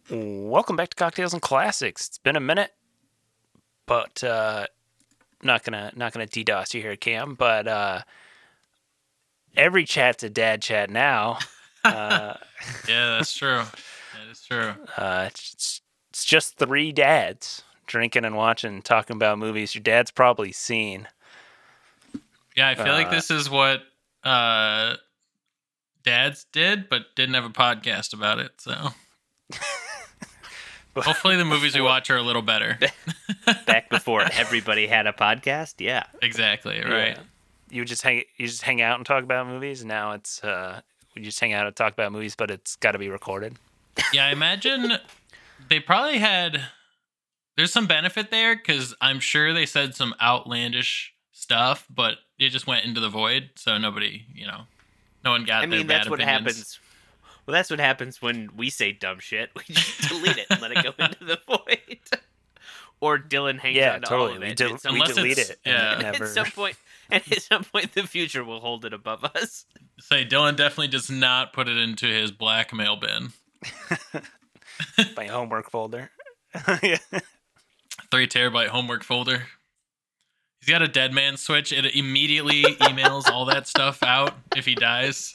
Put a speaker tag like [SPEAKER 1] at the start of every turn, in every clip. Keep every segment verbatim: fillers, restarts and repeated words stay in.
[SPEAKER 1] Welcome back to Cocktails and Classics. It's been a minute, but uh, not gonna not gonna DDoS you here, Cam. But uh, every chat's a dad chat now. Uh,
[SPEAKER 2] yeah, that's true. That is true.
[SPEAKER 1] Uh, it's, it's just three dads drinking and watching, talking about movies your dad's probably seen.
[SPEAKER 2] Yeah, I feel uh, like this is what uh, dads did, but didn't have a podcast about it. So. Hopefully the movies we watch are a little better.
[SPEAKER 3] Back before everybody had a podcast, yeah.
[SPEAKER 2] Exactly, right. Yeah.
[SPEAKER 1] You just hang you just hang out and talk about movies. Now it's uh we just hang out and talk about movies, but it's got to be recorded.
[SPEAKER 2] Yeah, I imagine they probably had there's some benefit there cuz I'm sure they said some outlandish stuff, but it just went into the void, so nobody, you know, no one got
[SPEAKER 3] I mean,
[SPEAKER 2] their
[SPEAKER 3] that's
[SPEAKER 2] bad
[SPEAKER 3] what
[SPEAKER 2] opinions.
[SPEAKER 3] happens. Well, that's what happens when we say dumb shit. We just delete it and let it go into the void. Or Dylan hangs
[SPEAKER 1] yeah,
[SPEAKER 3] on to
[SPEAKER 1] totally.
[SPEAKER 3] all of it.
[SPEAKER 1] We, del-
[SPEAKER 3] some,
[SPEAKER 1] we delete it.
[SPEAKER 2] Yeah.
[SPEAKER 1] And never...
[SPEAKER 3] At some point, and at some point in the future, we'll hold it above us.
[SPEAKER 2] Say, Dylan definitely does not put it into his blackmail bin.
[SPEAKER 1] My homework folder.
[SPEAKER 2] yeah. Three terabyte homework folder. He's got a dead man switch. It immediately emails all that stuff out if he dies.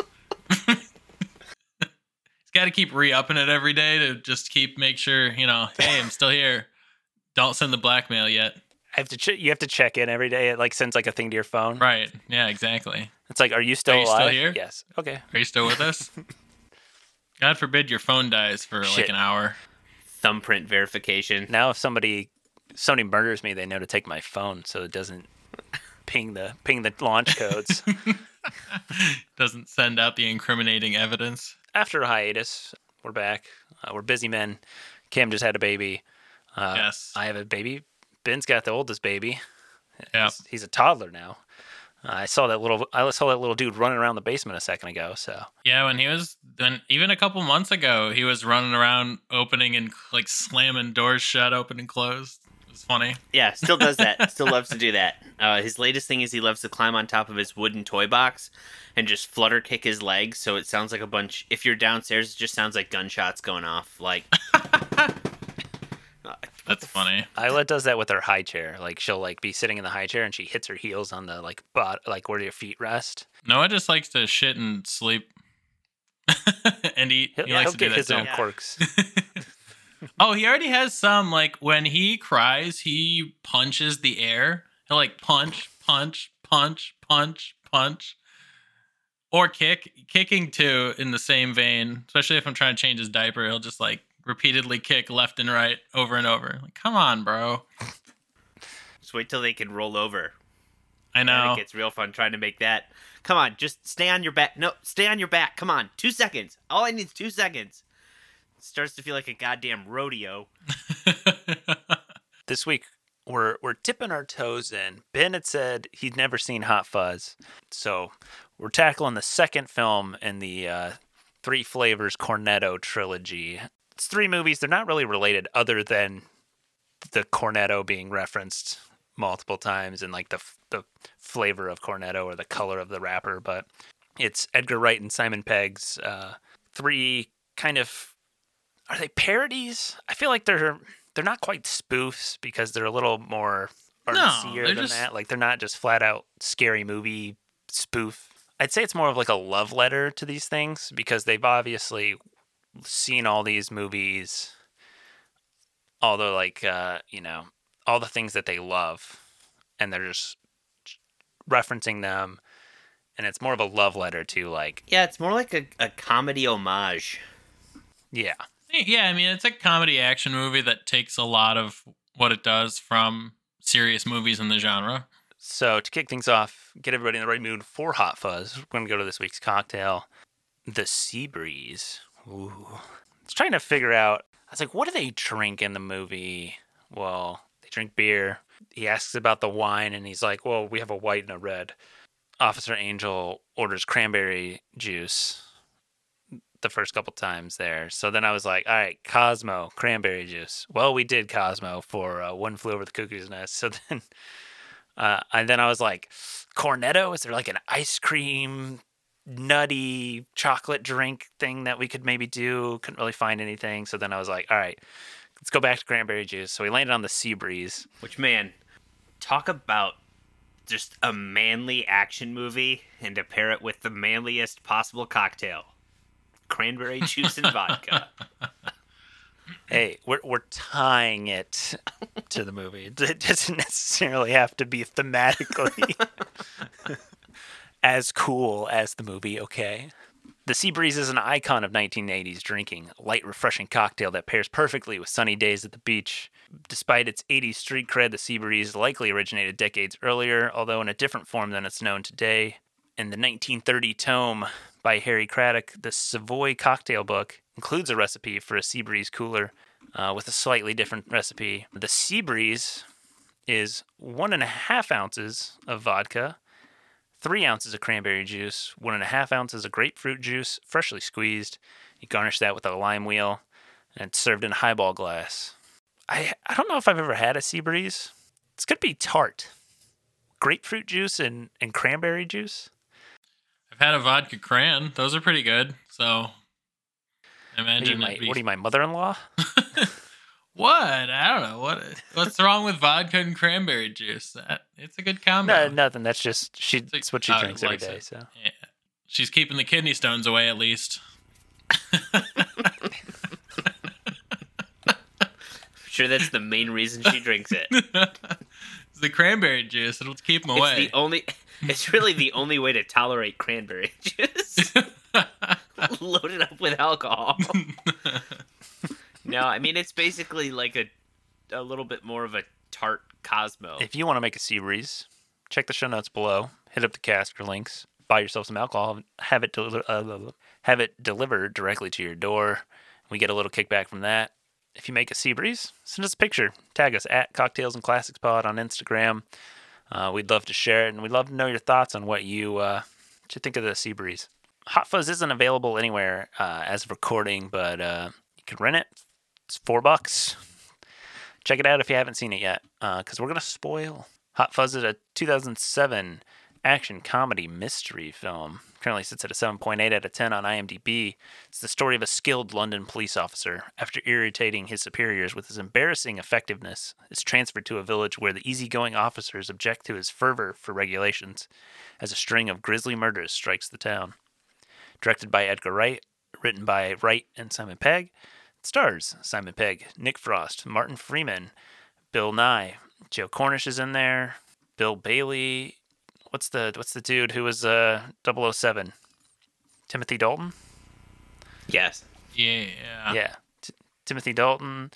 [SPEAKER 2] Got to keep re-upping it every day to just keep make sure, you know, hey, I'm still here. Don't send the blackmail yet.
[SPEAKER 1] I have to ch- you have to check in every day. It like sends like a thing to your phone.
[SPEAKER 2] Right. Yeah, exactly.
[SPEAKER 1] It's like, are you still
[SPEAKER 2] are you
[SPEAKER 1] alive?
[SPEAKER 2] Still here?
[SPEAKER 1] Yes. Okay.
[SPEAKER 2] Are you still with us? God forbid your phone dies for Shit. like an hour.
[SPEAKER 3] Thumbprint verification.
[SPEAKER 1] Now if somebody somebody murders me, they know to take my phone so it doesn't ping the ping the launch codes.
[SPEAKER 2] Doesn't send out the incriminating evidence.
[SPEAKER 1] After a hiatus, we're back. Uh, we're busy men. Cam just had a baby. Uh,
[SPEAKER 2] yes.
[SPEAKER 1] I have a baby. Ben's got the oldest baby.
[SPEAKER 2] Yeah.
[SPEAKER 1] He's, he's a toddler now. Uh, I saw that little. I saw that little dude running around the basement a second ago. So.
[SPEAKER 2] Yeah, when he was then even a couple months ago, he was running around, opening and like slamming doors shut, open and closed. It was funny.
[SPEAKER 3] Yeah, still does that. Still loves to do that. Uh, his latest thing is he loves to climb on top of his wooden toy box and just flutter kick his legs, so it sounds like a bunch. If you're downstairs, it just sounds like gunshots going off. Like.
[SPEAKER 2] That's funny.
[SPEAKER 1] Isla does that with her high chair. Like she'll like be sitting in the high chair and she hits her heels on the like bot like where your feet rest.
[SPEAKER 2] Noah just likes to shit and sleep and eat.
[SPEAKER 1] He'll,
[SPEAKER 2] he likes
[SPEAKER 1] he'll
[SPEAKER 2] to
[SPEAKER 1] get
[SPEAKER 2] do that
[SPEAKER 1] his
[SPEAKER 2] too.
[SPEAKER 1] own quirks.
[SPEAKER 2] Oh, he already has some. Like when he cries, he punches the air. He'll like punch, punch, punch, punch, punch, or kick. Kicking too in the same vein. Especially if I'm trying to change his diaper, he'll just like. Repeatedly kick left and right over and over. Like, come on, bro.
[SPEAKER 3] Just wait till they can roll over.
[SPEAKER 2] I know.
[SPEAKER 3] Then it gets real fun trying to make that. Come on, just stay on your back. No, stay on your back. Come on, two seconds. All I need is two seconds. It starts to feel like a goddamn rodeo.
[SPEAKER 1] This week, we're we're tipping our toes in. Ben had said he'd never seen Hot Fuzz, so we're tackling the second film in the uh, Three Flavors Cornetto trilogy. It's three movies. They're not really related other than the Cornetto being referenced multiple times and like the the flavor of Cornetto or the color of the wrapper. But it's Edgar Wright and Simon Pegg's uh, three kind of, are they parodies? I feel like they're they're not quite spoofs because they're a little more artsier
[SPEAKER 2] no,
[SPEAKER 1] than
[SPEAKER 2] just...
[SPEAKER 1] that. Like they're not just flat out scary movie spoof. I'd say it's more of like a love letter to these things because they've obviously seen all these movies, all the like, uh, you know, all the things that they love, and they're just referencing them, and it's more of a love letter to like.
[SPEAKER 3] Yeah, it's more like a, a comedy homage.
[SPEAKER 1] Yeah.
[SPEAKER 2] Yeah, I mean, it's a comedy action movie that takes a lot of what it does from serious movies in the genre.
[SPEAKER 1] So to kick things off, get everybody in the right mood for Hot Fuzz, we're going to go to this week's cocktail, the Sea Breeze. Ooh. I was trying to figure out, I was like, what do they drink in the movie? Well, they drink beer. He asks about the wine, and he's like, well, we have a white and a red. Officer Angel orders cranberry juice the first couple times there. So then I was like, all right, Cosmo, cranberry juice. Well, we did Cosmo for uh, One Flew Over the Cuckoo's Nest. So then, uh, and then I was like, Cornetto? Is there like an ice cream nutty chocolate drink thing that we could maybe do. Couldn't really find anything. So then I was like, all right, let's go back to cranberry juice. So we landed on the Sea Breeze.
[SPEAKER 3] Which, man, talk about just a manly action movie and to pair it with the manliest possible cocktail. Cranberry juice and vodka.
[SPEAKER 1] Hey, we're we're tying it to the movie. It doesn't necessarily have to be thematically as cool as the movie, okay? The Sea Breeze is an icon of nineteen eighties drinking, a light, refreshing cocktail that pairs perfectly with sunny days at the beach. Despite its eighties street cred, the Sea Breeze likely originated decades earlier, although in a different form than it's known today. In the nineteen thirty tome by Harry Craddock, the Savoy Cocktail Book includes a recipe for a Sea Breeze cooler uh, with a slightly different recipe. The Sea Breeze is one and a half ounces of vodka, three ounces of cranberry juice, one and a half ounces of grapefruit juice, freshly squeezed. You garnish that with a lime wheel, and it's served in a highball glass. I I don't know if I've ever had a Sea Breeze. It's going to be tart. Grapefruit juice and, and cranberry juice.
[SPEAKER 2] I've had a vodka cran. Those are pretty good. So I
[SPEAKER 1] What are you,
[SPEAKER 2] imagine
[SPEAKER 1] my,
[SPEAKER 2] it'd be...
[SPEAKER 1] what are you, my mother-in-law?
[SPEAKER 2] What? I don't know. What what's wrong with vodka and cranberry juice? That it's a good combo.
[SPEAKER 1] No, nothing. That's just she.
[SPEAKER 2] It's like-
[SPEAKER 1] That's what she
[SPEAKER 2] oh,
[SPEAKER 1] drinks every
[SPEAKER 2] likes
[SPEAKER 1] day.
[SPEAKER 2] it.
[SPEAKER 1] So
[SPEAKER 2] Yeah. She's keeping the kidney stones away at least.
[SPEAKER 3] Sure, that's the main reason she drinks it.
[SPEAKER 2] It's the cranberry juice. It'll keep them
[SPEAKER 3] It's
[SPEAKER 2] away.
[SPEAKER 3] the only. It's really the only way to tolerate cranberry juice. Load it up with alcohol. No, I mean it's basically like a a little bit more of a tart Cosmo.
[SPEAKER 1] if you want to make a Sea Breeze, check the show notes below. Hit up the Casker links. Buy yourself some alcohol. Have it deli- uh, have it delivered directly to your door. We get a little kickback from that. If you make a Sea Breeze, send us a picture. Tag us at Cocktails and Classics Pod on Instagram. Uh, we'd love to share it, and we'd love to know your thoughts on what you uh, what you think of the Sea Breeze. Hot Fuzz isn't available anywhere uh, as of recording, but uh, you can rent it. It's four bucks. Check it out if you haven't seen it yet, because we're going to spoil. Hot Fuzz is a two thousand seven action comedy mystery film. Currently sits at a seven point eight out of ten on IMDb. It's the story of a skilled London police officer. After irritating his superiors with his embarrassing effectiveness, is transferred to a village where the easygoing officers object to his fervor for regulations as a string of grisly murders strikes the town. Directed by Edgar Wright, written by Wright and Simon Pegg. It stars Simon Pegg, Nick Frost, Martin Freeman, Bill Nye, Joe Cornish is in there, Bill Bailey. What's the what's the dude who was uh double oh seven? Timothy Dalton?
[SPEAKER 3] Yes.
[SPEAKER 2] yeah.
[SPEAKER 1] Yeah. T- Timothy Dalton.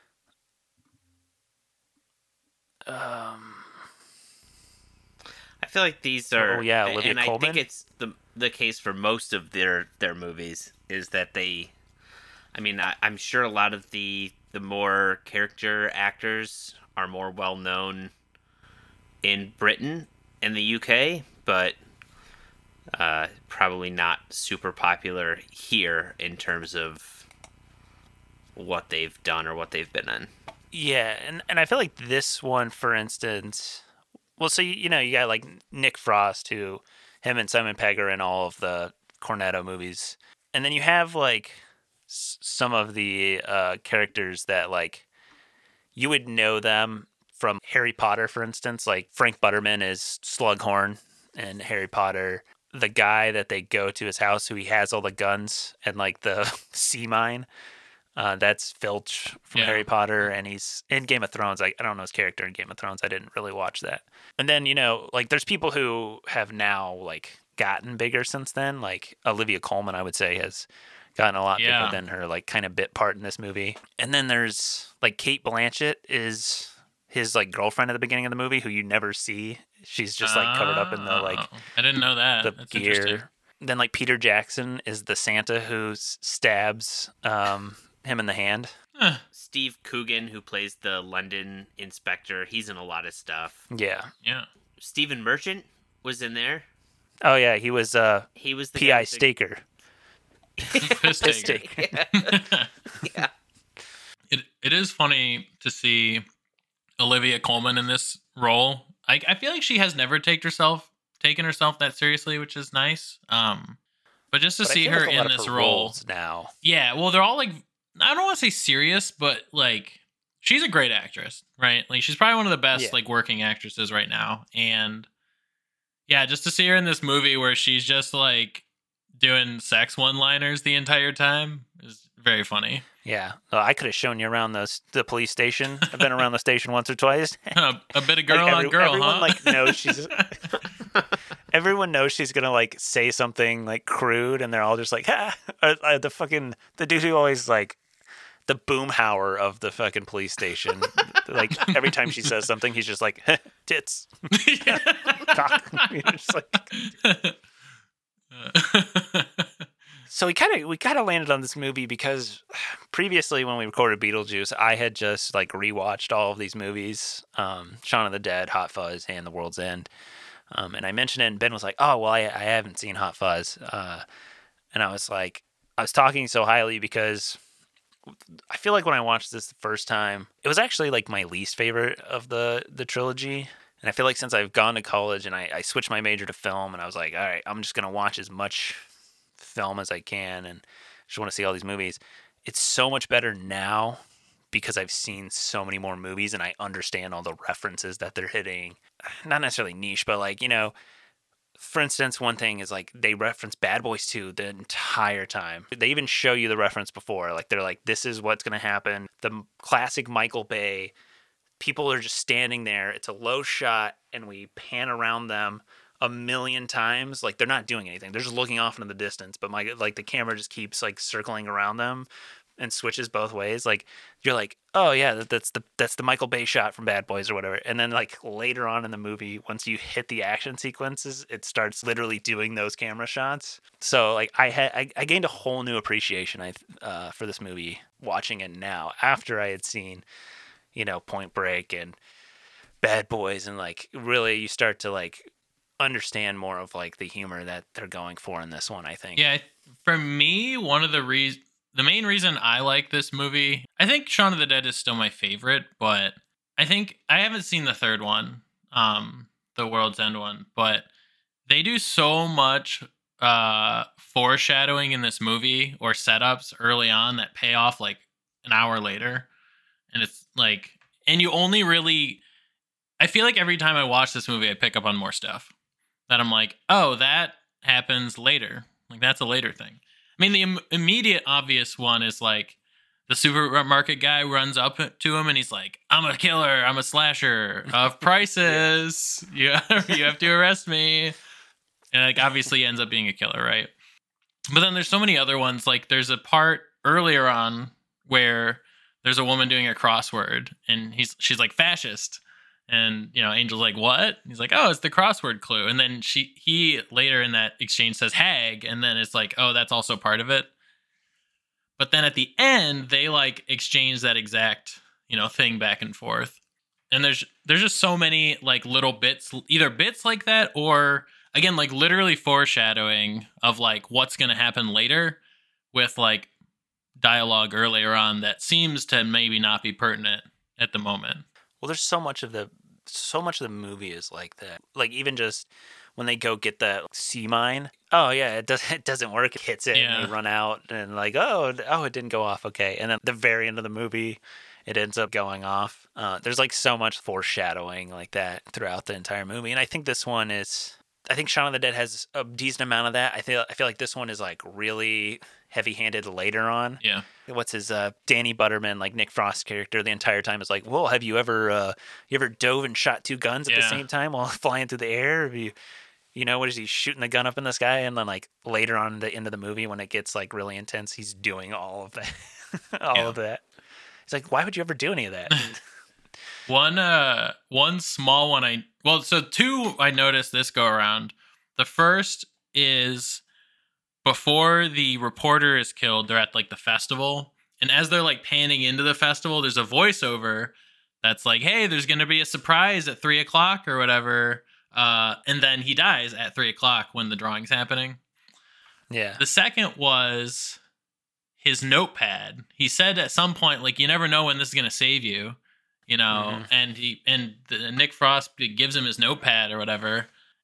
[SPEAKER 1] Um
[SPEAKER 3] I feel like these are.
[SPEAKER 1] Oh, yeah, Olivia
[SPEAKER 3] and I
[SPEAKER 1] Colman.
[SPEAKER 3] think it's the the case for most of their their movies is that they. I mean, I, I'm sure a lot of the the more character actors are more well known in Britain and the U K, but uh, probably not super popular here in terms of what they've done or what they've been in.
[SPEAKER 1] Yeah, and, and I feel like this one, for instance, well, so you, you know, you got like Nick Frost, who him and Simon Pegg are in all of the Cornetto movies, and then you have like s- some of the uh, characters that like you would know them from Harry Potter, for instance. Like Frank Butterman is Slughorn in Harry Potter. The guy that they go to his house, who he has all the guns and like the sea mine. Uh, that's Filch from
[SPEAKER 2] Yeah.
[SPEAKER 1] Harry Potter, and he's in Game of Thrones. I, I don't know his character in Game of Thrones. I didn't really watch that. And then, you know, like there's people who have now like gotten bigger since then. Like Olivia Colman, I would say, has gotten a lot
[SPEAKER 2] Yeah.
[SPEAKER 1] bigger than her like kind of bit part in this movie. And then there's like Kate Blanchett is his like girlfriend at the beginning of the movie, who you never see. She's just like covered up in the like
[SPEAKER 2] Oh, I didn't know that.
[SPEAKER 1] the
[SPEAKER 2] That's interesting.
[SPEAKER 1] gear. Then like Peter Jackson is the Santa who s- stabs um, him in the hand.
[SPEAKER 2] Huh.
[SPEAKER 3] Steve Coogan, who plays the London inspector, he's in a lot of stuff.
[SPEAKER 1] Yeah.
[SPEAKER 2] Yeah.
[SPEAKER 3] Stephen Merchant was in there.
[SPEAKER 1] Oh yeah, he was uh,
[SPEAKER 3] He was the
[SPEAKER 1] P
[SPEAKER 3] guy
[SPEAKER 1] I
[SPEAKER 3] with the-
[SPEAKER 1] Staker.
[SPEAKER 2] Piss
[SPEAKER 1] Piss
[SPEAKER 2] taker.
[SPEAKER 1] taker.
[SPEAKER 3] Yeah.
[SPEAKER 2] It it is funny to see Olivia Colman in this role. I I feel like she has never taken herself taking herself that seriously, which is nice. Um, but just to
[SPEAKER 1] But I
[SPEAKER 2] see
[SPEAKER 1] feel
[SPEAKER 2] her
[SPEAKER 1] like a lot
[SPEAKER 2] in
[SPEAKER 1] of
[SPEAKER 2] this
[SPEAKER 1] her
[SPEAKER 2] role,
[SPEAKER 1] roles now.
[SPEAKER 2] yeah. Well, they're all like, I don't want to say serious, but like, she's a great actress, right? Like, she's probably one of the best
[SPEAKER 1] Yeah.
[SPEAKER 2] like working actresses right now, and yeah, just to see her in this movie where she's just like doing sex one-liners the entire time is very funny.
[SPEAKER 1] Yeah, well, I could have shown you around the the police station. I've been around the station once or twice.
[SPEAKER 2] a, a bit of girl
[SPEAKER 1] Like,
[SPEAKER 2] on
[SPEAKER 1] every-
[SPEAKER 2] girl,
[SPEAKER 1] everyone
[SPEAKER 2] huh?
[SPEAKER 1] like knows she's. Everyone knows she's gonna like say something like crude, and they're all just like, ah, uh, uh, the fucking the dude who always like the boomhauer of the fucking police station. Like every time she says something, he's just like tits, cock. You're just like. So we kind of we kind of landed on this movie because previously when we recorded Beetlejuice, I had just like rewatched all of these movies, um, Shaun of the Dead, Hot Fuzz, and The World's End. Um, and I mentioned it, and Ben was like, "Oh, well, I, I haven't seen Hot Fuzz," uh, and I was like, I was talking so highly because I feel like when I watched this the first time, it was actually like my least favorite of the the trilogy. And I feel like since I've gone to college and I, I switched my major to film, and I was like, all right, I'm just gonna watch as much film as I can, and just want to see all these movies. It's so much better now because I've seen so many more movies and I understand all the references that they're hitting. Not necessarily niche, but like, you know, for instance, one thing is like they reference Bad Boys two the entire time. They even show you the reference before. Like they're like, this is what's going to happen. The classic Michael Bay, people are just standing there. It's a low shot and we pan around them a million times. Like they're not doing anything. They're just looking off into the distance, but my like the camera just keeps like circling around them and switches both ways. Like you're like, oh yeah, that, that's the that's the Michael Bay shot from Bad Boys or whatever. And then like later on in the movie, once you hit the action sequences, it starts literally doing those camera shots. So like I had I, I gained a whole new appreciation I uh, for this movie watching it now after I had seen, you know, Point Break and Bad Boys, and like really you start to like understand more of like the humor that they're going for in this one, I think.
[SPEAKER 2] Yeah, for me, one of the reasons, the main reason I like this movie, I think Shaun of the Dead is still my favorite, but I think I haven't seen the third one, um, the World's End one, but they do so much uh, foreshadowing in this movie or setups early on that pay off like an hour later. And it's like, and you only really, I feel like every time I watch this movie, I pick up on more stuff that I'm like, oh, that happens later. Like, that's a later thing. I mean, the Im- immediate obvious one is like the supermarket guy runs up to him and he's like, I'm a killer. I'm a slasher of prices. you, you have to arrest me. And like, obviously he ends up being a killer, right? But then there's so many other ones. Like there's a part earlier on where there's a woman doing a crossword and he's she's like fascist. And, you know, Angel's like, what? He's like, oh, it's the crossword clue. And then she, he later in that exchange says hag. And then it's like, oh, that's also part of it. But then at the end, they like exchange that exact, you know, thing back and forth. And there's, there's just so many like little bits, either bits like that, or again, like literally foreshadowing of like what's going to happen later with like dialogue earlier on that seems to maybe not be pertinent at the moment.
[SPEAKER 1] Well, there's so much of the so much of the movie is like that. Like even just when they go get the sea mine. Oh yeah, it does it doesn't work. It hits it
[SPEAKER 2] Yeah.
[SPEAKER 1] and they run out and like oh oh it didn't go off. Okay, and then the very end of the movie, it ends up going off. Uh, there's like so much foreshadowing like that throughout the entire movie, and I think this one is. I think Shaun of the Dead has a decent amount of that. I feel I feel like this one is like really heavy-handed later on.
[SPEAKER 2] Yeah.
[SPEAKER 1] What's his uh Danny Butterman, like Nick Frost's character, the entire time is like, well, have you ever uh you ever dove and shot two guns at the
[SPEAKER 2] Yeah.
[SPEAKER 1] same time while flying through the air? Have you you know, what is he shooting the gun up in the sky? And then like later on in the end of the movie when it gets like really intense, he's doing all of that. all
[SPEAKER 2] Yeah.
[SPEAKER 1] of that. It's like, why would you ever do any of that?
[SPEAKER 2] One uh one small one I well so two I noticed this go around. The first is before the reporter is killed, they're at like the festival, and as they're like panning into the festival, there's a voiceover that's like, hey, there's gonna be a surprise at three o'clock or whatever. Uh and then he dies at three o'clock when the drawing's happening.
[SPEAKER 1] Yeah.
[SPEAKER 2] The second was his notepad. He said at some point, like, you never know when this is gonna save you. You know,
[SPEAKER 1] Mhm.
[SPEAKER 2] and he and the, Nick Frost gives him his notepad or whatever,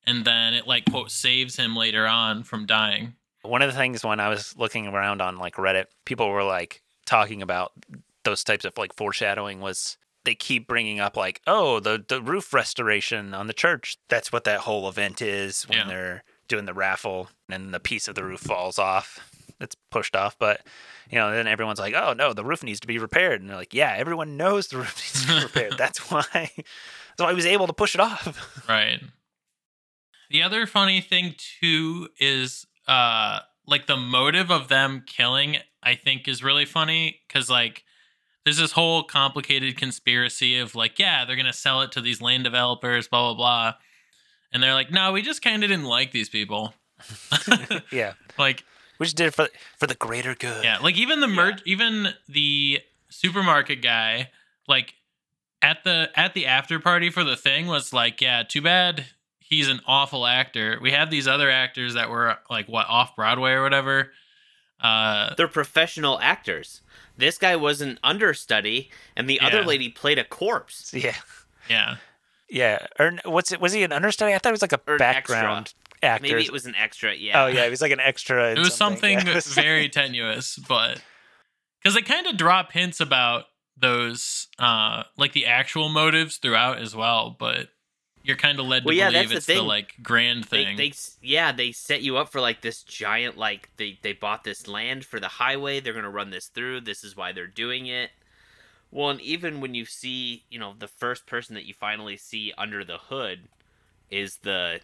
[SPEAKER 2] and then it like quote saves him later on from dying.
[SPEAKER 1] One of the things when I was looking around on like Reddit, people were like talking about those types of like foreshadowing was they keep bringing up like, oh, the the roof restoration on the church. That's what that whole event is when
[SPEAKER 2] Yeah.
[SPEAKER 1] they're doing the raffle and the piece of the roof falls off. It's pushed off, but you know, then everyone's like, oh no, the roof needs to be repaired. And they're like, yeah, everyone knows the roof needs to be repaired. That's why that's why he was able to push it off.
[SPEAKER 2] Right. The other funny thing too is uh like the motive of them killing, I think, is really funny because like there's this whole complicated conspiracy of like, yeah, they're gonna sell it to these land developers, blah blah blah, and they're like, no, we just kind of didn't like these people.
[SPEAKER 1] Yeah.
[SPEAKER 2] Like,
[SPEAKER 1] We just did it for for the greater good.
[SPEAKER 2] yeah, like even the merch, even the supermarket guy, like at the at the after party for the thing was like, yeah, too bad he's an awful actor. We have these other actors that were like what off Broadway or whatever. Uh,
[SPEAKER 3] They're professional actors. This guy was an understudy, and the other
[SPEAKER 2] Yeah.
[SPEAKER 3] lady played a corpse.
[SPEAKER 1] Yeah.
[SPEAKER 2] yeah,
[SPEAKER 1] Yeah. Or what's it? Was he an understudy? I thought it was like a
[SPEAKER 3] Or an
[SPEAKER 1] background actor.
[SPEAKER 3] Maybe it was an extra. Yeah.
[SPEAKER 1] Oh yeah, he was like an extra. in
[SPEAKER 2] it was something
[SPEAKER 1] Yeah.
[SPEAKER 2] very tenuous, but because they kind of drop hints about those, uh, like the actual motives throughout as well, but you're kind of led to
[SPEAKER 3] Well, yeah,
[SPEAKER 2] believe
[SPEAKER 3] that's the
[SPEAKER 2] it's the
[SPEAKER 3] thing.
[SPEAKER 2] like grand
[SPEAKER 3] They,
[SPEAKER 2] thing.
[SPEAKER 3] they, yeah, they set you up for like this giant, like they, they bought this land for the highway. They're gonna run this through. This is why they're doing it. Well, and even when you see, you know, the first person that you finally see under the hood is the,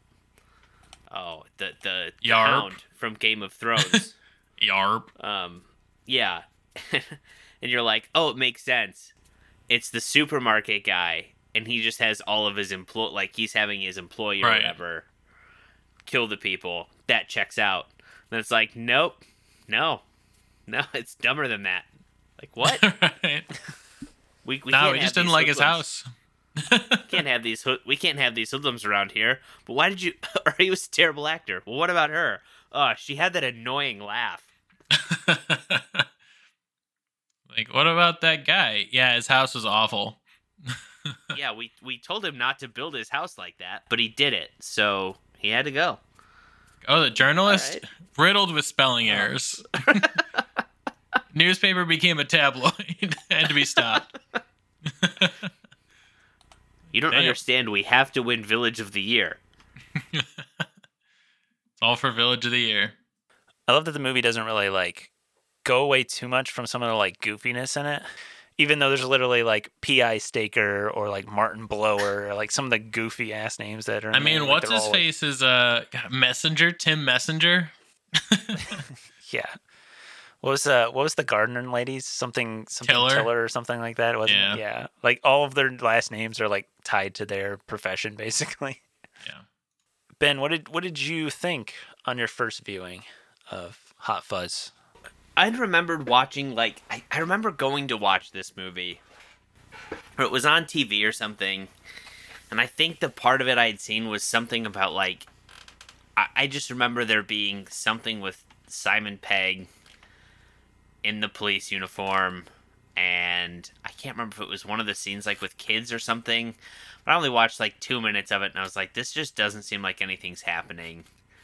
[SPEAKER 3] oh, the the, the
[SPEAKER 2] Yarp.
[SPEAKER 3] Hound from Game of Thrones.
[SPEAKER 2] Yarp.
[SPEAKER 3] Um, yeah, and you're like, oh, it makes sense. It's the supermarket guy, and he just has all of his employ, like he's having his employee or
[SPEAKER 2] Right.
[SPEAKER 3] whatever kill the people. That checks out. Then it's like, nope, no, no, it's dumber than that. Like what?
[SPEAKER 2] Right.
[SPEAKER 3] We, we
[SPEAKER 2] No,
[SPEAKER 3] can't
[SPEAKER 2] he
[SPEAKER 3] have
[SPEAKER 2] just didn't
[SPEAKER 3] these
[SPEAKER 2] like his
[SPEAKER 3] hoodlums.
[SPEAKER 2] house.
[SPEAKER 3] Can't have these. hood- We can't have these hoodlums around here. But why did you? Or he was a terrible actor. Well, what about her? Oh, she had that annoying laugh.
[SPEAKER 2] Like, what about that guy? Yeah, his house was awful.
[SPEAKER 3] Yeah, we we told him not to build his house like that, but he did it, so he had to go.
[SPEAKER 2] Oh, the journalist
[SPEAKER 3] All right.
[SPEAKER 2] riddled with spelling
[SPEAKER 3] Oh.
[SPEAKER 2] errors. Newspaper became a tabloid. Had to be stopped.
[SPEAKER 3] You don't
[SPEAKER 2] Damn.
[SPEAKER 3] understand. We have to win Village of the Year.
[SPEAKER 2] It's all for Village of the Year.
[SPEAKER 1] I love that the movie doesn't really like go away too much from some of the like goofiness in it. Even though there's literally like P I Staker or like Martin Blower or like some of the goofy ass names that are. In
[SPEAKER 2] I mean,
[SPEAKER 1] there. Like,
[SPEAKER 2] what's
[SPEAKER 1] they're
[SPEAKER 2] his
[SPEAKER 1] all, like-
[SPEAKER 2] face is uh Messenger, Tim Messenger.
[SPEAKER 1] yeah. What was uh what was the Gardner ladies? Something something
[SPEAKER 2] Tiller?
[SPEAKER 1] Tiller or something like that, wasn't
[SPEAKER 2] Yeah.
[SPEAKER 1] it? Yeah. Like all of their last names are like tied to their profession basically.
[SPEAKER 2] Yeah.
[SPEAKER 1] Ben, what did what did you think on your first viewing of Hot Fuzz?
[SPEAKER 3] I remembered watching, like, I, I remember going to watch this movie. Or it was on T V or something. And I think the part of it I had seen was something about, like, I, I just remember there being something with Simon Pegg in the police uniform. And I can't remember if it was one of the scenes, like, with kids or something. But I only watched, like, two minutes of it, and I was like, this just doesn't seem like anything's happening.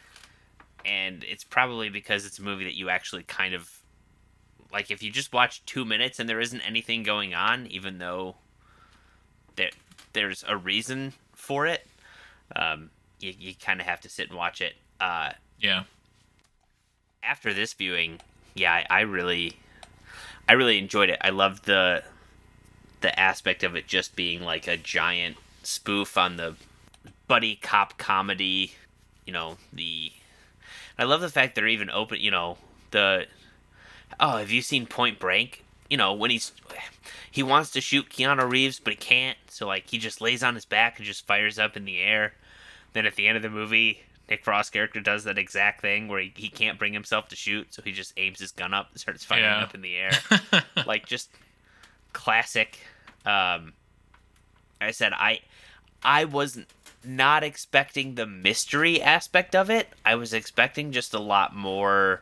[SPEAKER 3] And it's probably because it's a movie that you actually kind of, like, if you just watch two minutes and there isn't anything going on, even though there there's a reason for it, um, you, you kind of have to sit and watch it. Uh,
[SPEAKER 2] Yeah.
[SPEAKER 3] after this viewing, yeah, I, I really, I really enjoyed it. I loved the, the aspect of it just being like a giant spoof on the buddy cop comedy. You know, the, I love the fact they're even open. You know, the, oh, have you seen Point Break? You know, when he's, he wants to shoot Keanu Reeves, but he can't. So like, he just lays on his back and just fires up in the air. Then at the end of the movie, Nick Frost's character does that exact thing where he, he can't bring himself to shoot, so he just aims his gun up and starts firing
[SPEAKER 2] Yeah.
[SPEAKER 3] up in the air. Like, just classic. Um, like I said, I I was not expecting the mystery aspect of it. I was expecting just a lot more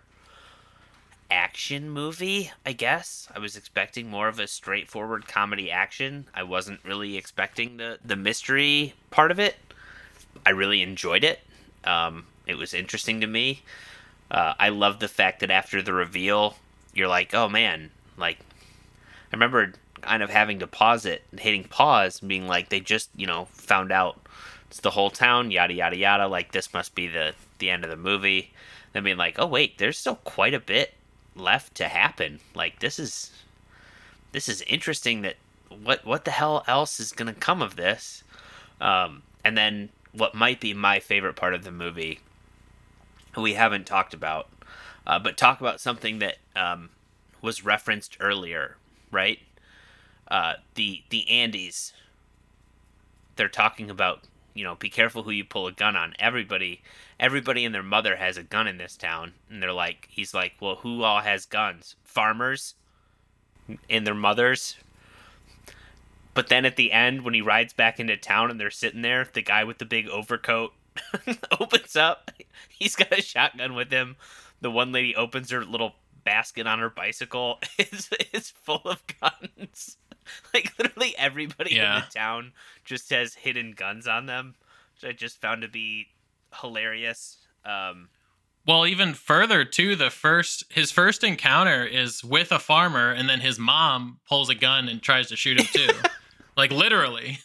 [SPEAKER 3] action movie, I guess. I was expecting more of a straightforward comedy action. I wasn't really expecting the, the mystery part of it. I really enjoyed it. Um, it was interesting to me. Uh, I love the fact that after the reveal, you're like, oh man, like, I remember kind of having to pause it and hitting pause and being like, they just, you know, found out it's the whole town, yada, yada, yada. Like, this must be the, the end of the movie. Then being like, oh wait, there's still quite a bit left to happen. Like, this is, this is interesting that what, what the hell else is going to come of this? Um, and then what might be my favorite part of the movie, we haven't talked about, uh, but talk about something that um, was referenced earlier, right? Uh, the the Andes. They're talking about, you know, be careful who you pull a gun on. Everybody, everybody and their mother has a gun in this town, and they're like, he's like, well, who all has guns? Farmers and their mothers. But then at the end, when he rides back into town and they're sitting there, the guy with the big overcoat opens up. He's got a shotgun with him. The one lady opens her little basket on her bicycle. It's, it's full of guns. Like, literally everybody
[SPEAKER 2] Yeah.
[SPEAKER 3] in the town just has hidden guns on them, which I just found to be hilarious. Um,
[SPEAKER 2] Well, even further too, the first his first encounter is with a farmer, and then his mom pulls a gun and tries to shoot him too. Like, literally.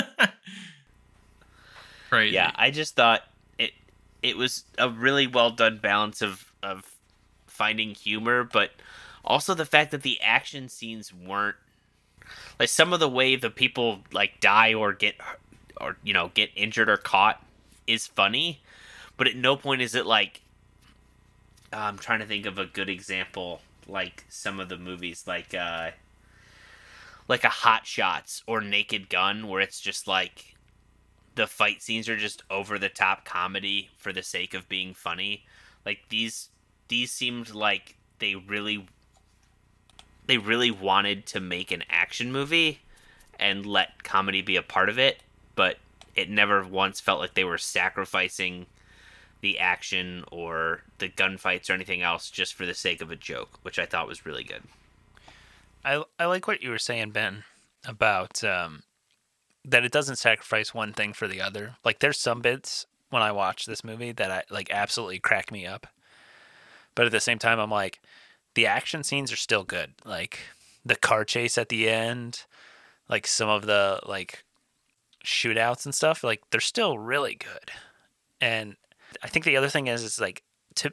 [SPEAKER 2] Crazy.
[SPEAKER 3] yeah, I just thought it it was a really well done balance of, of finding humor, but also the fact that the action scenes weren't like, some of the way the people like die or get or you know get injured or caught is funny, but at no point is it like, uh, I'm trying to think of a good example, like some of the movies like uh like a Hot Shots or Naked Gun, where it's just like the fight scenes are just over the top comedy for the sake of being funny. Like, these these seemed like they really they really wanted to make an action movie and let comedy be a part of it, but it never once felt like they were sacrificing the action or the gunfights or anything else just for the sake of a joke, which I thought was really good.
[SPEAKER 1] I I like what you were saying, Ben, about um, that it doesn't sacrifice one thing for the other. Like, there's some bits when I watch this movie that I like absolutely crack me up, but at the same time, I'm like, the action scenes are still good. Like, the car chase at the end, like some of the like shootouts and stuff, like, they're still really good. And I think the other thing is, is like, to,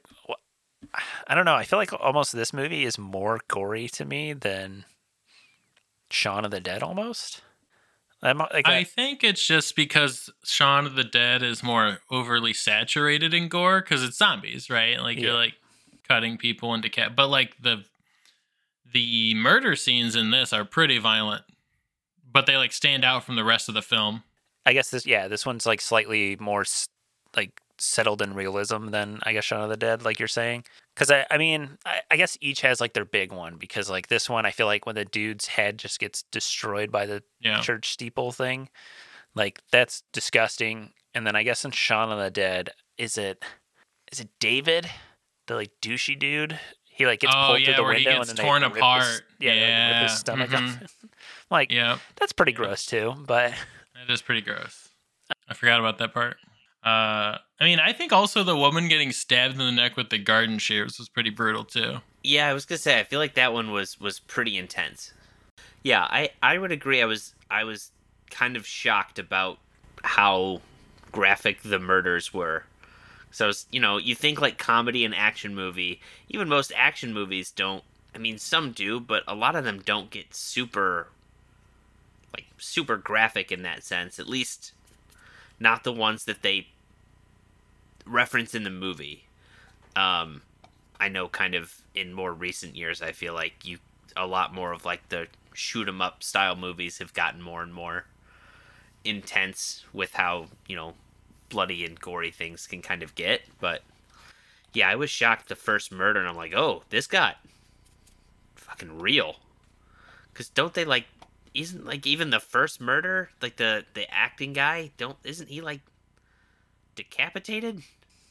[SPEAKER 1] I don't know. I feel like almost this movie is more gory to me than Shaun of the Dead. Almost. I'm, like,
[SPEAKER 2] I
[SPEAKER 1] I,
[SPEAKER 2] think it's just because Shaun of the Dead is more overly saturated in gore because it's zombies, right? Like,
[SPEAKER 1] Yeah.
[SPEAKER 2] you're like cutting people into cat, but like the the murder scenes in this are pretty violent, but they like stand out from the rest of the film.
[SPEAKER 1] I guess this, yeah, this one's like slightly more like settled in realism than I guess Shaun of the Dead, like you're saying. Because I, I mean, I, I guess each has like their big one. Because like this one, I feel like when the dude's head just gets destroyed by the
[SPEAKER 2] Yeah.
[SPEAKER 1] church steeple thing, like, that's disgusting. And then I guess in Shaun of the Dead, is it is it David, the like douchey dude? He like gets
[SPEAKER 2] Oh,
[SPEAKER 1] pulled
[SPEAKER 2] yeah,
[SPEAKER 1] through the
[SPEAKER 2] where he
[SPEAKER 1] window
[SPEAKER 2] gets
[SPEAKER 1] and then
[SPEAKER 2] torn
[SPEAKER 1] they rip his,
[SPEAKER 2] apart.
[SPEAKER 1] yeah, they, like, rip
[SPEAKER 2] Yeah,
[SPEAKER 1] his stomach
[SPEAKER 2] mhm.
[SPEAKER 1] off. Like,
[SPEAKER 2] Yeah,
[SPEAKER 1] that's pretty gross too. But
[SPEAKER 2] that is pretty gross. I forgot about that part. Uh, I mean, I think also the woman getting stabbed in the neck with the garden shears was pretty brutal too.
[SPEAKER 3] Yeah, I was gonna say, I feel like that one was was pretty intense. Yeah, I I would agree. I was I was kind of shocked about how graphic the murders were. So, it's, you know, you think like comedy and action movie, even most action movies don't. I mean, some do, but a lot of them don't get super like super graphic in that sense. At least not the ones that they reference in the movie. Um, I know kind of in more recent years, I feel like you a lot more of like the shoot 'em up style movies have gotten more and more intense with how, you know, bloody and gory things can kind of get. But yeah, I was shocked the first murder, and I'm like, oh, this got fucking real. Because don't they like, isn't like even the first murder, like the the acting guy, don't isn't he like decapitated?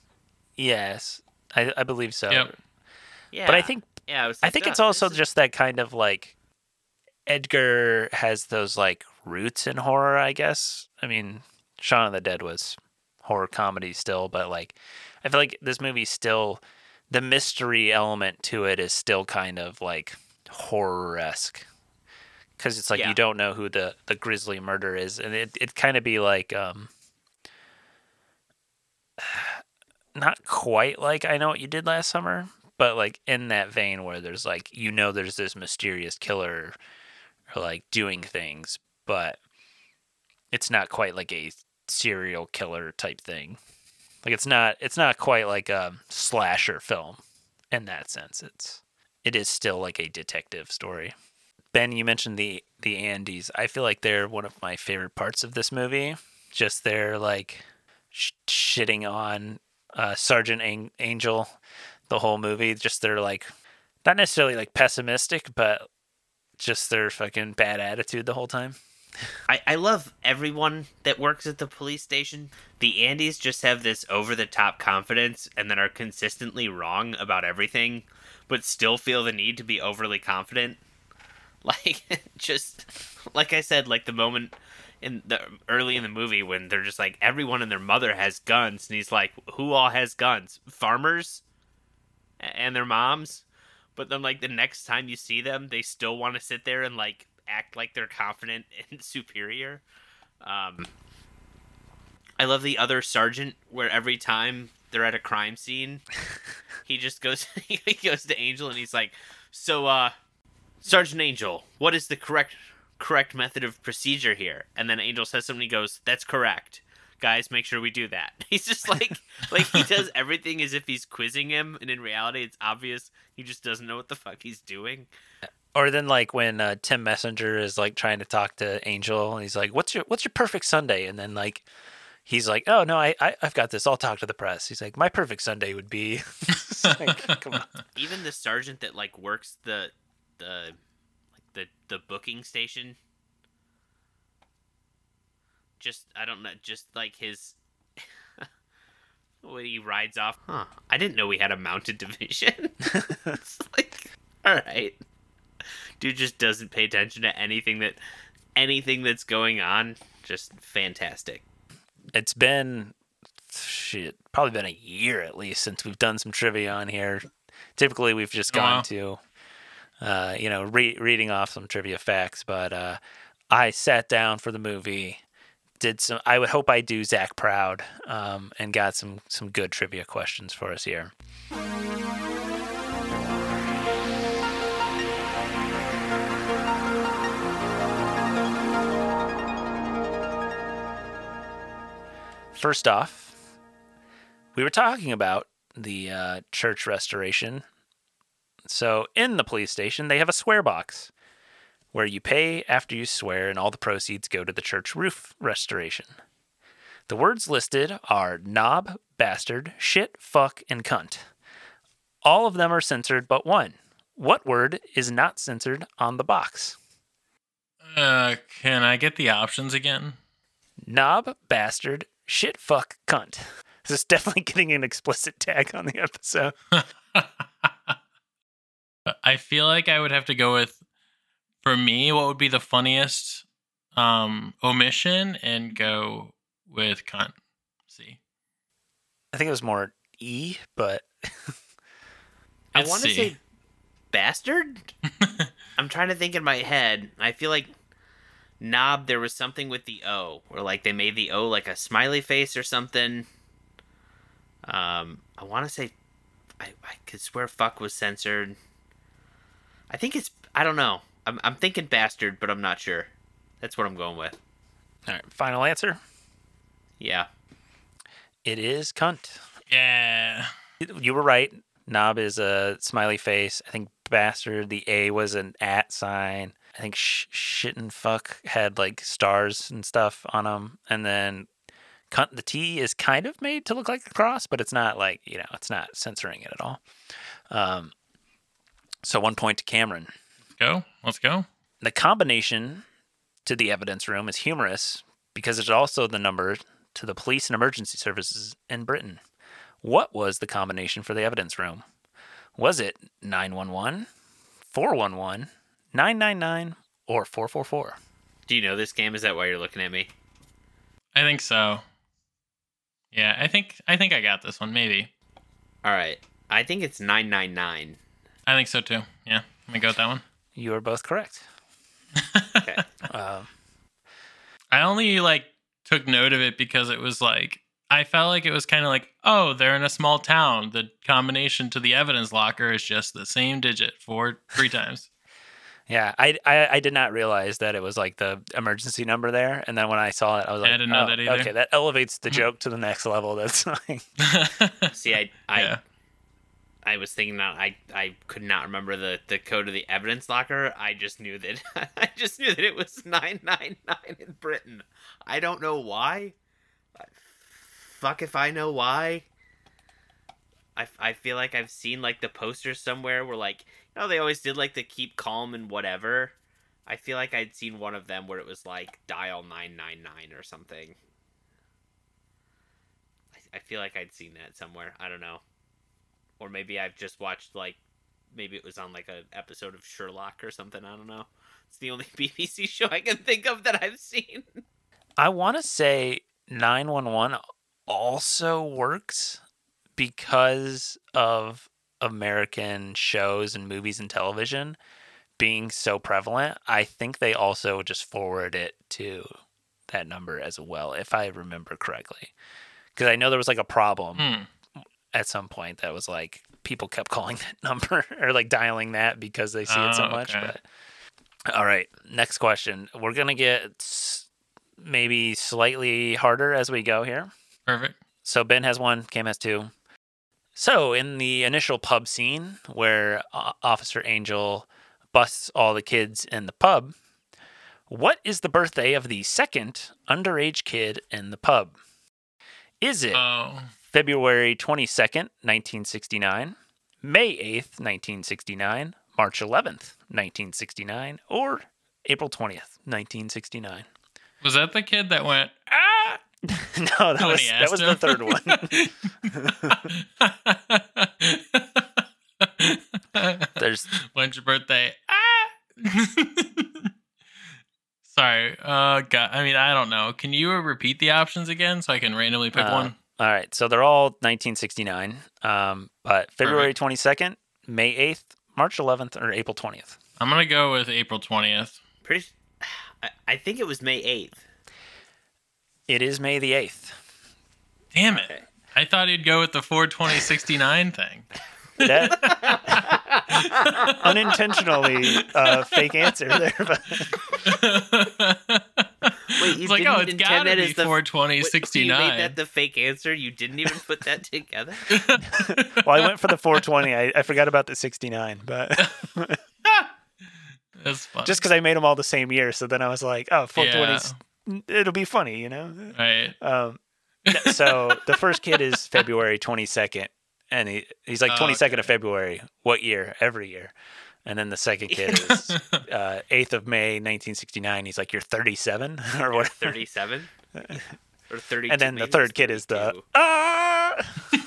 [SPEAKER 1] yes, I, I believe so.
[SPEAKER 2] Yep.
[SPEAKER 3] Yeah,
[SPEAKER 1] But I think
[SPEAKER 3] yeah, I, was
[SPEAKER 1] I
[SPEAKER 3] like,
[SPEAKER 1] think it's
[SPEAKER 3] "Oh,
[SPEAKER 1] also
[SPEAKER 3] this is-"
[SPEAKER 1] just that kind of like Edgar has those like roots in horror, I guess. I mean, Shaun of the Dead was horror comedy still, but like I feel like this movie still the mystery element to it is still kind of like horror-esque. Because it's like
[SPEAKER 3] Yeah.
[SPEAKER 1] you don't know who the, the grisly murderer is, and it it kind of be like um, not quite like I Know What You Did Last Summer, but like in that vein where there's like you know there's this mysterious killer or like doing things, but it's not quite like a serial killer type thing. Like it's not it's not quite like a slasher film in that sense. It's it is still like a detective story. Ben, you mentioned the the Andes. I feel like they're one of my favorite parts of this movie. Just their like sh- shitting on uh, Sergeant Ang- Angel the whole movie. Just their like not necessarily like pessimistic, but just their fucking bad attitude the whole time.
[SPEAKER 3] I, I love everyone that works at the police station. The Andes just have this over the top confidence and then are consistently wrong about everything, but still feel the need to be overly confident. Like, just like I said, like the moment in the early in the movie when they're just like everyone and their mother has guns, and he's like, "Who all has guns? Farmers and their moms." But then, like the next time you see them, they still want to sit there and like act like they're confident and superior. Um, I love the other sergeant where every time they're at a crime scene, he just goes he goes to Angel and he's like, "So, uh." Sergeant Angel, what is the correct correct method of procedure here? And then Angel says something, he goes, "That's correct. Guys, make sure we do that." He's just like, like he does everything as if he's quizzing him, and in reality, it's obvious he just doesn't know what the fuck he's doing.
[SPEAKER 1] Or then like when uh, Tim Messenger is like trying to talk to Angel, and he's like, "What's your what's your perfect Sunday?" And then like he's like, "Oh no, I, I I've got this. I'll talk to the press." He's like, "My perfect Sunday would be." Like, come on.
[SPEAKER 3] Even the sergeant that like works the the like the the booking station, just I don't know, just like his when he rides off. Huh? I didn't know we had a mounted division. It's like, all right, dude just doesn't pay attention to anything that anything that's going on. Just fantastic.
[SPEAKER 1] It's been shit, probably been a year at least since we've done some trivia on here. Typically, we've just gone
[SPEAKER 2] Wow.
[SPEAKER 1] to. Uh, you know, re- reading off some trivia facts, but uh, I sat down for the movie, did some. I would hope I do Zach proud, um, and got some some good trivia questions for us here. First off, we were talking about the uh, church restoration. So in the police station, they have a swear box where you pay after you swear and all the proceeds go to the church roof restoration. The words listed are knob, bastard, shit, fuck, and cunt. All of them are censored but one. What word is not censored on the box?
[SPEAKER 2] Uh, can I get the options again?
[SPEAKER 1] Knob, bastard, shit, fuck, cunt. This is definitely getting an explicit tag on the episode.
[SPEAKER 2] I feel like I would have to go with, for me, what would be the funniest um, omission, and go with cunt. See,
[SPEAKER 1] I think it was more E, but
[SPEAKER 3] I
[SPEAKER 2] It's
[SPEAKER 3] want to
[SPEAKER 2] C.
[SPEAKER 3] say bastard. I'm trying to think in my head. I feel like knob. There was something with the O, where like they made the O like a smiley face or something. Um, I want to say, I, I could swear fuck was censored. I think it's, I don't know. I'm I'm thinking bastard, but I'm not sure. That's what I'm going with.
[SPEAKER 1] all right, final answer.
[SPEAKER 3] Yeah.
[SPEAKER 1] It is cunt.
[SPEAKER 2] Yeah.
[SPEAKER 1] You were right. Knob is a smiley face. I think bastard, the A was an at sign. I think sh- shit and fuck had like stars and stuff on them. And then cunt, the T is kind of made to look like a cross, but it's not like, you know, it's not censoring it at all. Um, so one point to Cameron.
[SPEAKER 2] Go. Let's go.
[SPEAKER 1] The combination to the evidence room is humorous because it's also the number to the police and emergency services in Britain. What was the combination for the evidence room? Was it nine one one, four one one, nine nine nine, or four four four?
[SPEAKER 3] Do you know this game? Is that why you're looking at me?
[SPEAKER 2] I think so. Yeah, I think I think I got this one. Maybe.
[SPEAKER 3] All right. I think it's nine nine nine.
[SPEAKER 2] I think so too. Yeah, let me go with that one.
[SPEAKER 1] You are both correct.
[SPEAKER 3] Okay.
[SPEAKER 1] Uh,
[SPEAKER 2] I only like took note of it because it was like I felt like it was kind of like, oh, they're in a small town. The combination to the evidence locker is just the same digit four three times.
[SPEAKER 1] yeah, I, I I did not realize that it was like the emergency number there, and then when I saw it, I was
[SPEAKER 2] I
[SPEAKER 1] like,
[SPEAKER 2] didn't know
[SPEAKER 1] oh,
[SPEAKER 2] that either.
[SPEAKER 1] okay, that elevates the joke to the next level. That's like,
[SPEAKER 3] See, I I
[SPEAKER 2] Yeah.
[SPEAKER 3] I was thinking that I I could not remember the, the code of the evidence locker. I just knew that I just knew that it was nine nine nine in Britain. I don't know why. Fuck if I know why. I, I feel like I've seen like the poster somewhere where like, you know, they always did like the keep calm and whatever. I feel like I'd seen one of them where it was like dial nine nine nine or something. I, I feel like I'd seen that somewhere. I don't know. Or maybe I've just watched like, maybe it was on like an episode of Sherlock or something. I don't know. It's the only B B C show I can think of that I've seen.
[SPEAKER 1] I want to say nine one one also works because of American shows and movies and television being so prevalent. I think they also just forward it to that number as well, if I remember correctly. Because I know there was like a problem
[SPEAKER 2] Hmm.
[SPEAKER 1] at some point that was like people kept calling that number or like dialing that because they see it so
[SPEAKER 2] Oh,
[SPEAKER 1] much.
[SPEAKER 2] okay.
[SPEAKER 1] But all right, next question. We're gonna get s- maybe slightly harder as we go here.
[SPEAKER 2] Perfect.
[SPEAKER 1] So Ben has one, Cam has two. So in the initial pub scene where uh, Officer Angel busts all the kids in the pub, what is the birthday of the second underage kid in the pub? Is it
[SPEAKER 2] Oh,
[SPEAKER 1] February twenty-second, nineteen sixty-nine, May eighth, nineteen sixty-nine, March eleventh, nineteen sixty-nine, or April twentieth, nineteen sixty-nine?
[SPEAKER 2] was that the kid that went ah?
[SPEAKER 1] No, that
[SPEAKER 2] when
[SPEAKER 1] was
[SPEAKER 2] he
[SPEAKER 1] that
[SPEAKER 2] asked
[SPEAKER 1] was
[SPEAKER 2] him?
[SPEAKER 1] the third one. There's
[SPEAKER 2] When's your birthday? Ah! Sorry. Uh, God. I mean, I don't know. Can you repeat the options again so I can randomly pick
[SPEAKER 1] Uh,
[SPEAKER 2] one?
[SPEAKER 1] all right, so they're all nineteen sixty-nine. Um, but February twenty-second, May eighth, March eleventh, or April twentieth.
[SPEAKER 2] I'm gonna go with April twentieth.
[SPEAKER 3] Pretty. I, I think it was May eighth.
[SPEAKER 1] It is May the eighth.
[SPEAKER 2] Damn it!
[SPEAKER 3] Okay.
[SPEAKER 2] I thought he'd go with the four twenty sixty-nine thing.
[SPEAKER 1] That unintentionally uh, fake answer there. But
[SPEAKER 3] Wait, you
[SPEAKER 2] It's like,
[SPEAKER 3] didn't
[SPEAKER 2] oh, it's
[SPEAKER 3] intend
[SPEAKER 2] gotta
[SPEAKER 3] that
[SPEAKER 2] be
[SPEAKER 3] as the
[SPEAKER 2] four twenty
[SPEAKER 3] Wait, so you
[SPEAKER 2] sixty-nine.
[SPEAKER 3] made that the fake answer? You didn't even put that together?
[SPEAKER 1] well, I went for the four twenty. I, I forgot about the sixty-nine, but
[SPEAKER 2] That's funny.
[SPEAKER 1] just because I made them all the same year, so then I was like, oh, four twenty,
[SPEAKER 2] Yeah.
[SPEAKER 1] it'll be funny, you know?
[SPEAKER 2] Right.
[SPEAKER 1] Um, no, so the first kid is February twenty-second, and he, he's like
[SPEAKER 2] Oh,
[SPEAKER 1] twenty-second
[SPEAKER 2] okay.
[SPEAKER 1] of February. What year? Every year. And then the second kid is uh, eighth of May, nineteen sixty-nine. He's like, you're thirty-seven or what?
[SPEAKER 3] thirty-seven? Or thirty-two?
[SPEAKER 1] And then the
[SPEAKER 3] maybe
[SPEAKER 1] third
[SPEAKER 3] it's
[SPEAKER 1] kid is the,
[SPEAKER 3] thirty-two.
[SPEAKER 1] ah!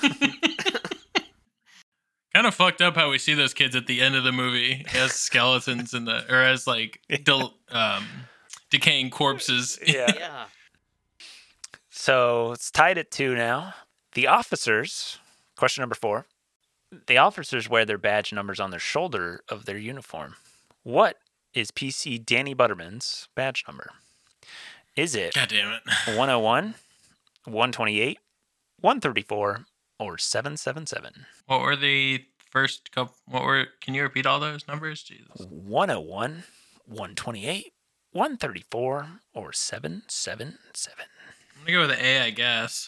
[SPEAKER 2] Kind of fucked up how we see those kids at the end of the movie as skeletons in the, or as like del, um, decaying corpses.
[SPEAKER 1] Yeah.
[SPEAKER 3] Yeah.
[SPEAKER 1] So it's tied at two now. The officers, question number four. The officers wear their badge numbers on their shoulder of their uniform. What is P C Danny Butterman's badge number? Is it
[SPEAKER 2] God damn it.
[SPEAKER 1] one oh one, one twenty-eight, one thirty-four, or seven seven seven?
[SPEAKER 2] What were the first couple? What were? Can you repeat all those numbers? Jesus.
[SPEAKER 1] one oh one, one twenty-eight, one thirty-four, or seven seven seven?
[SPEAKER 2] I'm gonna go with the A, I guess.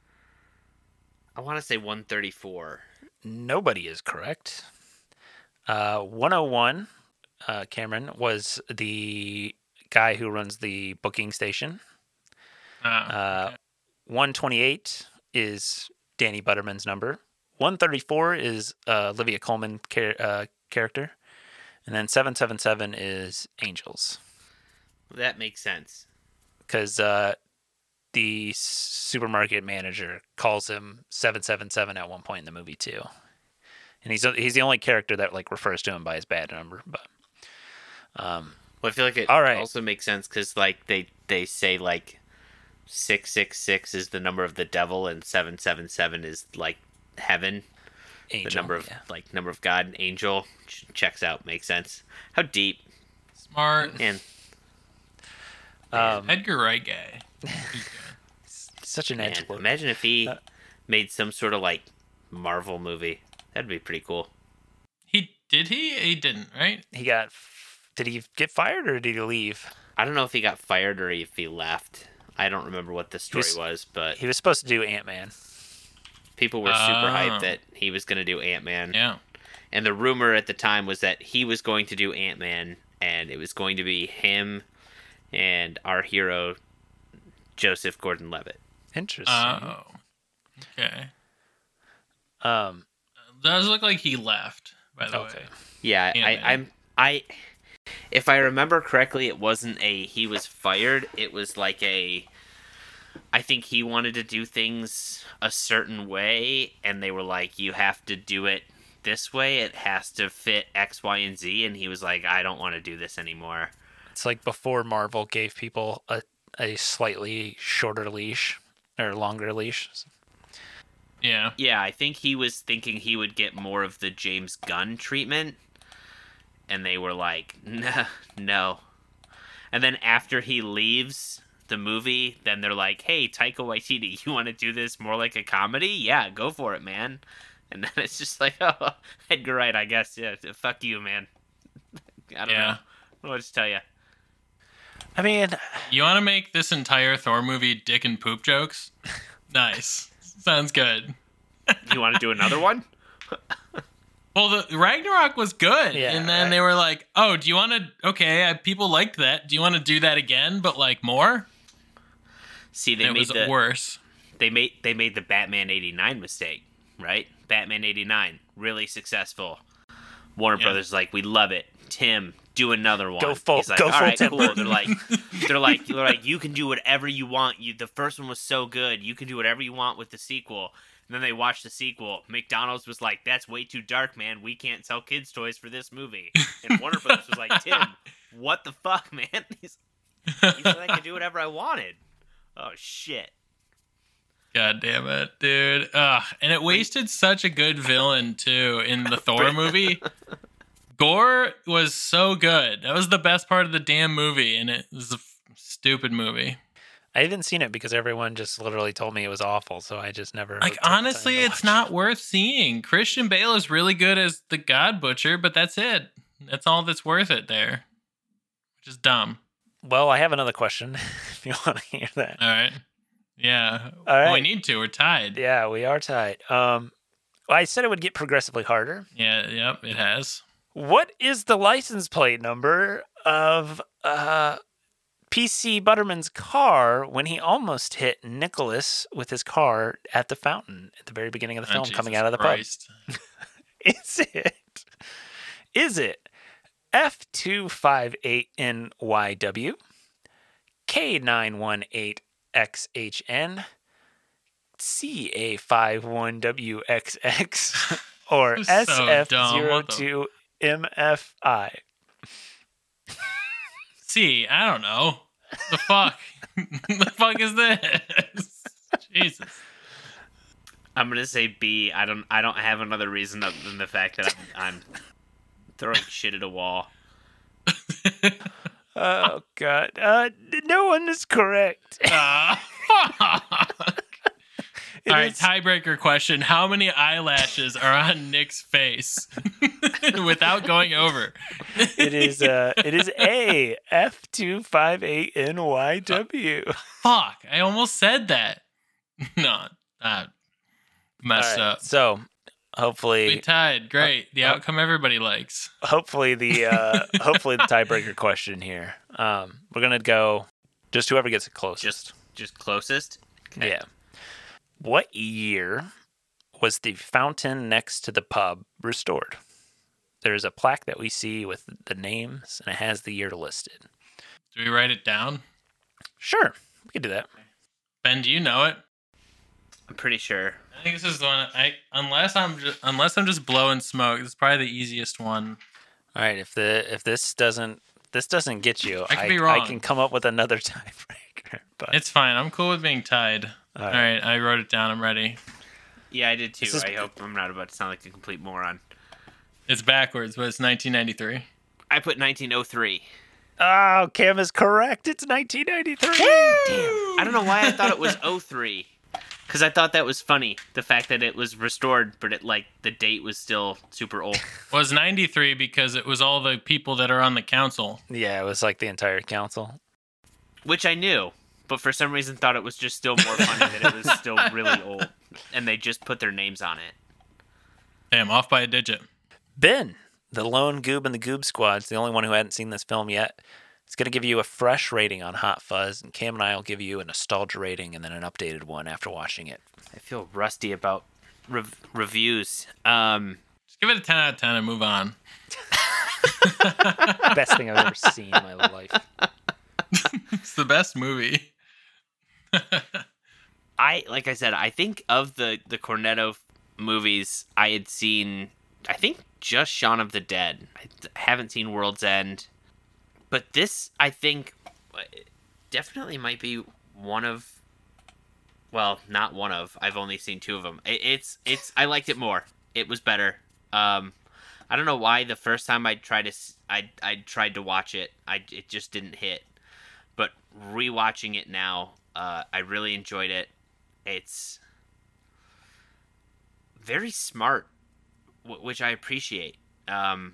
[SPEAKER 3] I want to say one thirty-four.
[SPEAKER 1] Nobody is correct. Uh, one oh one, uh, Cameron, was the guy who runs the booking station.
[SPEAKER 2] Oh,
[SPEAKER 1] Uh,
[SPEAKER 2] okay.
[SPEAKER 1] one twenty-eight is Danny Butterman's number. one thirty-four is uh, Olivia Colman char- uh, character. And then seven seven seven is Angels.
[SPEAKER 3] That makes sense.
[SPEAKER 1] Because uh, the supermarket manager calls him seven seven seven at one point in the movie, too. And he's he's the only character that like refers to him by his badge number. But um,
[SPEAKER 3] Well, I feel like it
[SPEAKER 1] All right.
[SPEAKER 3] also makes sense because like they they say like six six six is the number of the devil, and seven seven seven is like heaven.
[SPEAKER 1] Angel,
[SPEAKER 3] the number of
[SPEAKER 1] yeah.
[SPEAKER 3] like number of God, angel. Ch- checks out, makes sense. How deep?
[SPEAKER 2] Smart.
[SPEAKER 3] And
[SPEAKER 1] Um,
[SPEAKER 2] Edgar Wright guy. He's good.
[SPEAKER 1] such an
[SPEAKER 3] man,
[SPEAKER 1] edge lord.
[SPEAKER 3] imagine if he
[SPEAKER 1] Uh,
[SPEAKER 3] made some sort of like Marvel movie. That'd be pretty cool.
[SPEAKER 2] He did he? He didn't, right?
[SPEAKER 1] He got. Did he get fired or did he leave?
[SPEAKER 3] I don't know if he got fired or if he left. I don't remember what the story
[SPEAKER 1] He's-
[SPEAKER 3] was, but
[SPEAKER 1] He was supposed to do Ant-Man.
[SPEAKER 3] people were super
[SPEAKER 2] Oh.
[SPEAKER 3] hyped that he was going to do Ant-Man.
[SPEAKER 2] Yeah.
[SPEAKER 3] And the rumor at the time was that he was going to do Ant-Man, and it was going to be him and our hero, Joseph Gordon-Levitt.
[SPEAKER 1] Interesting.
[SPEAKER 2] Oh. Okay.
[SPEAKER 1] um.
[SPEAKER 2] Does look like he left, by the
[SPEAKER 1] Okay.
[SPEAKER 2] way.
[SPEAKER 3] Yeah,
[SPEAKER 2] Ant-Man.
[SPEAKER 3] I, I'm I. If I remember correctly, it wasn't a he was fired. It was like a. I think he wanted to do things a certain way, and they were like, "You have to do it this way. It has to fit X, Y, and Z." And he was like, "I don't want to do this anymore."
[SPEAKER 1] It's like before Marvel gave people a, a slightly shorter leash or longer leash.
[SPEAKER 2] Yeah.
[SPEAKER 3] Yeah, I think he was thinking he would get more of the James Gunn treatment, and they were like, "No, no." And then after he leaves the movie, then they're like, "Hey, Taika Waititi, you want to do this more like a comedy? Yeah, go for it, man." And then it's just like, "Oh, Edgar Wright, I guess. Yeah, fuck you, man." I don't
[SPEAKER 2] Yeah.
[SPEAKER 3] know. I don't know what to tell you.
[SPEAKER 1] I mean,
[SPEAKER 2] You want to make this entire Thor movie dick and poop jokes? Nice. Sounds good.
[SPEAKER 3] You want to do another one?
[SPEAKER 2] Well, the Ragnarok was good,
[SPEAKER 1] Yeah,
[SPEAKER 2] and then
[SPEAKER 1] right.
[SPEAKER 2] they were like, "Oh, do you want to? Okay, uh, people liked that. Do you want to do that again, but like more?"
[SPEAKER 3] See, they
[SPEAKER 2] And it
[SPEAKER 3] made
[SPEAKER 2] was
[SPEAKER 3] the
[SPEAKER 2] worse.
[SPEAKER 3] they made they made the Batman eighty-nine mistake, right? Batman eighty-nine, really successful. Warner
[SPEAKER 2] Yeah.
[SPEAKER 3] Brothers is like, "We love it. Tim, do another one."
[SPEAKER 1] Go full-
[SPEAKER 3] He's like,
[SPEAKER 1] go
[SPEAKER 3] "All
[SPEAKER 1] full
[SPEAKER 3] right,
[SPEAKER 1] Tim
[SPEAKER 3] cool."
[SPEAKER 1] Burton.
[SPEAKER 3] They're like they're like they're like, "You can do whatever you want. You the first one was so good. You can do whatever you want with the sequel." And then they watched the sequel. McDonald's was like, "That's way too dark, man. We can't sell kids toys for this movie." And Warner Brothers was like, "Tim, what the fuck, man?" He's, he said I could do whatever I wanted. Oh shit.
[SPEAKER 2] God damn it, dude. Ugh. And it wasted such a good villain, too, in the Thor movie. Gore was so good. That was the best part of the damn movie, and it was a f- stupid movie.
[SPEAKER 1] I haven't seen it because everyone just literally told me it was awful, so I just never.
[SPEAKER 2] Like,
[SPEAKER 1] took the time
[SPEAKER 2] honestly,
[SPEAKER 1] to
[SPEAKER 2] it's
[SPEAKER 1] watch
[SPEAKER 2] not
[SPEAKER 1] it.
[SPEAKER 2] worth seeing. Christian Bale is really good as the God Butcher, but that's it. That's all that's worth it there. Which is dumb.
[SPEAKER 1] Well, I have another question. If you want to hear that,
[SPEAKER 2] All right. Yeah.
[SPEAKER 1] All
[SPEAKER 2] Well, we
[SPEAKER 1] right.
[SPEAKER 2] need to. We're tied.
[SPEAKER 1] yeah, we are tied. Um, well, I said it would get progressively harder.
[SPEAKER 2] Yeah. Yep. It has.
[SPEAKER 1] What is the license plate number of uh, P C Butterman's car when he almost hit Nicholas with his car at the fountain at the very beginning of the
[SPEAKER 2] Oh,
[SPEAKER 1] film, coming
[SPEAKER 2] Jesus
[SPEAKER 1] out of the
[SPEAKER 2] Christ.
[SPEAKER 1] pub? Is it? Is it F two five eight N Y W, K nine one eight X H N, C A five one W X X, or
[SPEAKER 2] So
[SPEAKER 1] S F
[SPEAKER 2] dumb.
[SPEAKER 1] zero
[SPEAKER 2] What the-
[SPEAKER 1] two M F I?
[SPEAKER 2] See, I don't know. The fuck? The fuck is this? Jesus.
[SPEAKER 3] I'm gonna say B. I don't. I don't have another reason other than the fact that I'm, I'm throwing shit at a wall.
[SPEAKER 1] Oh God! Uh, no one is correct.
[SPEAKER 2] Ah, fuck.
[SPEAKER 1] It
[SPEAKER 2] All right,
[SPEAKER 1] is-
[SPEAKER 2] tiebreaker question. How many eyelashes are on Nick's face without going over?
[SPEAKER 1] It is uh it is A F two five eight N Y W.
[SPEAKER 2] Fuck, I almost said that. No, that messed
[SPEAKER 1] All right,
[SPEAKER 2] up.
[SPEAKER 1] So
[SPEAKER 2] We
[SPEAKER 1] hopefully
[SPEAKER 2] tied. Great. The
[SPEAKER 1] uh,
[SPEAKER 2] outcome everybody likes.
[SPEAKER 1] hopefully the uh hopefully the tiebreaker question here. Um we're gonna go just whoever gets it closest.
[SPEAKER 3] Just, just closest. Okay.
[SPEAKER 1] Yeah. What year was the fountain next to the pub restored? There's a plaque that we see with the names and it has the year listed.
[SPEAKER 2] Do we write it down?
[SPEAKER 1] Sure, we could do that.
[SPEAKER 2] Ben, do you know it?
[SPEAKER 3] I'm pretty sure.
[SPEAKER 2] I think this is the one. I unless I'm just, unless I'm just blowing smoke. This is probably the easiest one.
[SPEAKER 1] All right, if the if this doesn't this doesn't get you,
[SPEAKER 2] I could
[SPEAKER 1] I,
[SPEAKER 2] be wrong.
[SPEAKER 1] I can come up with another tiebreaker. but
[SPEAKER 2] It's fine. I'm cool with being tied.
[SPEAKER 1] all
[SPEAKER 2] All
[SPEAKER 1] right.
[SPEAKER 2] right, I wrote it down. I'm ready.
[SPEAKER 3] Yeah, I did too.
[SPEAKER 1] This is-
[SPEAKER 3] I hope I'm not about to sound like a complete moron.
[SPEAKER 2] It's backwards, but it's nineteen ninety-three.
[SPEAKER 3] I put nineteen oh three.
[SPEAKER 1] Oh, Cam is correct. It's nineteen ninety-three.
[SPEAKER 3] Damn. I don't know why I thought it was oh three. Because I thought that was funny. The fact that it was restored, but it like the date was still super old.
[SPEAKER 2] Was ninety-three because it was all the people that are on the council.
[SPEAKER 1] Yeah, it was like the entire council.
[SPEAKER 3] Which I knew, but for some reason thought it was just still more funny that it was still really old. And they just put their names on it.
[SPEAKER 2] Damn, off by a digit.
[SPEAKER 1] Ben, the lone goob in the Goob Squad's the only one who hadn't seen this film yet. It's going to give you a fresh rating on Hot Fuzz, and Cam and I will give you a nostalgia rating and then an updated one after watching it.
[SPEAKER 3] I feel rusty about rev- reviews. Um,
[SPEAKER 2] Just give it a ten out of ten and move on.
[SPEAKER 1] Best thing I've ever seen in my life.
[SPEAKER 2] It's the best movie.
[SPEAKER 3] I like I said, I think of the the Cornetto movies I had seen. I think just Shaun of the Dead. I haven't seen World's End. But this, I think, definitely might be one of, well, not one of. I've only seen two of them. It, it's, it's. I liked it more. It was better. Um, I don't know why. The first time I tried to, I, I tried to watch it, I it just didn't hit. But rewatching it now, uh, I really enjoyed it. It's very smart, w- which I appreciate. Um,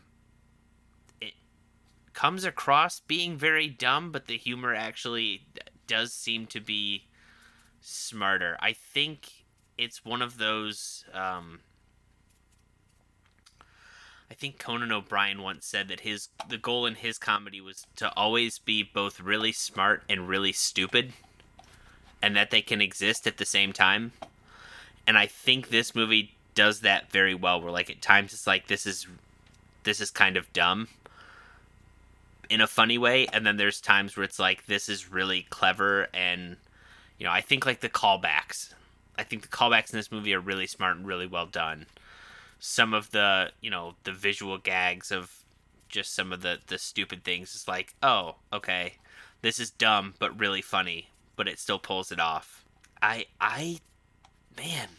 [SPEAKER 3] comes across being very dumb, but the humor actually does seem to be smarter. I think it's one of those. Um, I think Conan O'Brien once said that his the goal in his comedy was to always be both really smart and really stupid, and that they can exist at the same time. And I think this movie does that very well. Where like at times it's like this is this is kind of dumb in a funny way, and then there's times where it's like this is really clever. And you know, I think like the callbacks I think the callbacks in this movie are really smart and really well done. Some of the, you know, the visual gags of just some of the the stupid things is like, oh, okay, this is dumb but really funny, but it still pulls it off. I I man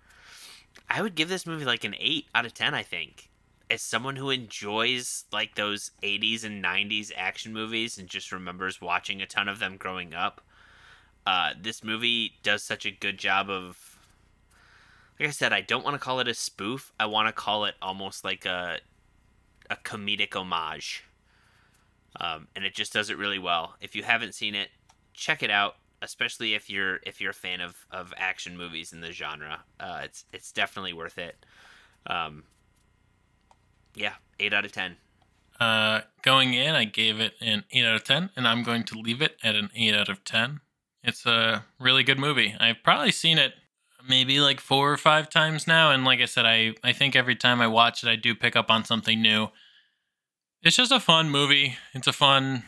[SPEAKER 3] I would give this movie like an eight out of ten, I think. As someone who enjoys like those eighties and nineties action movies and just remembers watching a ton of them growing up, uh, this movie does such a good job of, like I said, I don't want to call it a spoof. I want to call it almost like a a comedic homage. Um, and it just does it really well. If you haven't seen it, check it out. Especially if you're if you're a fan of, of action movies in the genre, uh, it's it's definitely worth it. Um, Yeah, eight out of ten.
[SPEAKER 2] Uh, going in, I gave it an eight out of ten, and I'm going to leave it at an eight out of ten. It's a really good movie. I've probably seen it maybe like four or five times now, and like I said, I, I think every time I watch it, I do pick up on something new. It's just a fun movie. It's a fun,